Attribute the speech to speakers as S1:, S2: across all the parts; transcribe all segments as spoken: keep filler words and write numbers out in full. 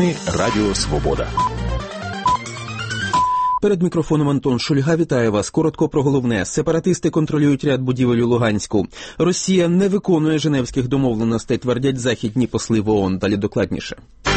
S1: Новини Радіо Свобода.
S2: Перед мікрофоном Антон Шульга вітає вас. Коротко про головне. Сепаратисти контролюють ряд будівель у Луганську. Росія не виконує женевських домовленостей, твердять західні посли в ООН. Далі докладніше.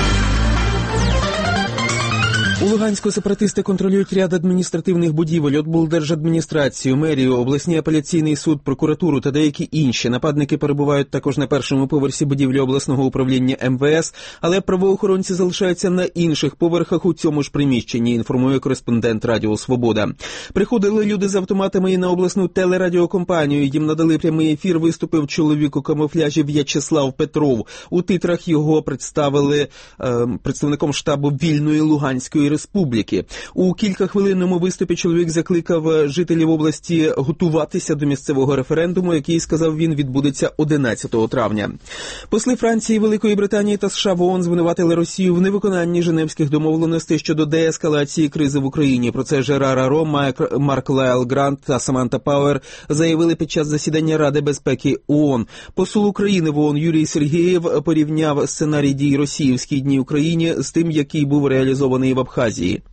S2: У Луганську сепаратисти контролюють ряд адміністративних будівель, облдержадміністрацію, мерію, обласний апеляційний суд, прокуратуру та деякі інші. Нападники перебувають також на першому поверсі будівлі обласного управління ем ве ес, але правоохоронці залишаються на інших поверхах у цьому ж приміщенні, інформує кореспондент Радіо Свобода. Приходили люди з автоматами і на обласну телерадіокомпанію. Їм надали прямий ефір, виступив чоловік у камуфляжі В'ячеслав Петров. У титрах його представили е, представником штабу Вільної Луганської Республіки. У кількахвилинному виступі чоловік закликав жителів області готуватися до місцевого референдуму, який, сказав він, відбудеться одинадцятого травня. Посли Франції, Великої Британії та США в ООН звинуватили Росію в невиконанні женевських домовленостей щодо деескалації кризи в Україні. Про це Жерар Аро, Майк, Марк Лайл Грант та Саманта Пауер заявили під час засідання Ради безпеки ООН. Посол України в ООН Юрій Сергєєв порівняв сценарій дій Росії в Східній Україні з тим, який був реалізований в Абхазії.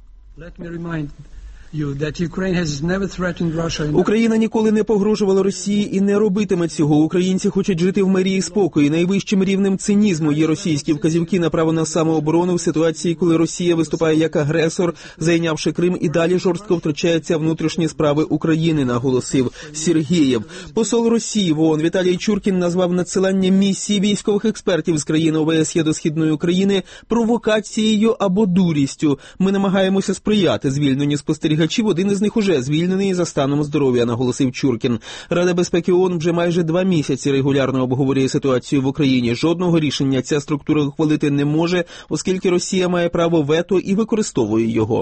S2: Україна ніколи не погрожувала Росії і не робитиме цього. Українці хочуть жити в мирі і спокої. Найвищим рівнем цинізму є російські вказівки на право на самооборону в ситуації, коли Росія виступає як агресор, зайнявши Крим, і далі жорстко втручається в внутрішні справи України, наголосив Сергєєв. Посол Росії в ООН Віталій Чуркін назвав надсилання місії військових експертів з країн о бе ес є до Східної України провокацією або дурістю. Ми намагаємося сприяти звільненню спостерігачів. Один із них уже звільнений за станом здоров'я, наголосив Чуркін. Рада безпеки ООН вже майже два місяці регулярно обговорює ситуацію в Україні. Жодного рішення ця структура ухвалити не може, оскільки Росія має право вето і використовує його.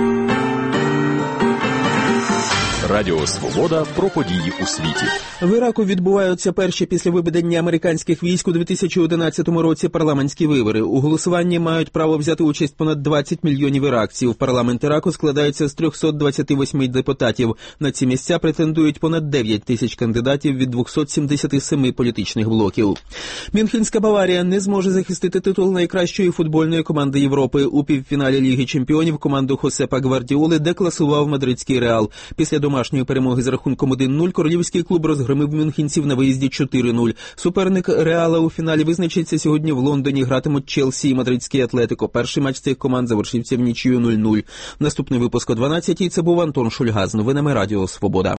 S1: Радіо Свобода про події у світі.
S2: В Іраку відбуваються перші після виведення американських військ у дві тисячі одинадцятому році парламентські вибори. У голосуванні мають право взяти участь понад двадцять мільйонів іракців. Парламент Іраку складається з триста двадцять вісім депутатів. На ці місця претендують понад дев'ять тисяч кандидатів від двісті сімдесят сім політичних блоків. Мюнхенська Баварія не зможе захистити титул найкращої футбольної команди Європи. У півфіналі Ліги чемпіонів команду Хосепа Гвардіоли декласував мадридський Реал. Після домашньої перемоги з рахунком один нуль королівський клуб розгромив мюнхенців на виїзді чотири нуль. Суперник Реала у фіналі визначиться сьогодні в Лондоні. Гратимуть Челсі і мадридський Атлетико. Перший матч цих команд завершився в нічию нуль нуль. Наступний випуск о дванадцятій. Це був Антон Шульга з новинами Радіо Свобода.